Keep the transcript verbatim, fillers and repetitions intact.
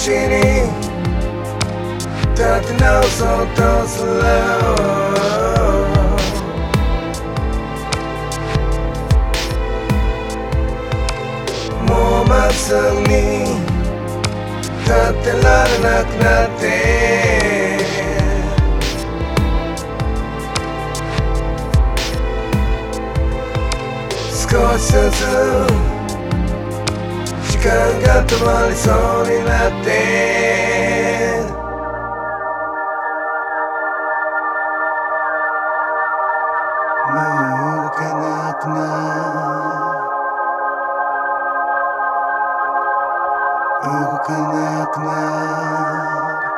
しに立て直そうとするもうまっすぐに立ってられなくなって少しずつ時間が止まりそうになってもう動けなくなる動けなくなる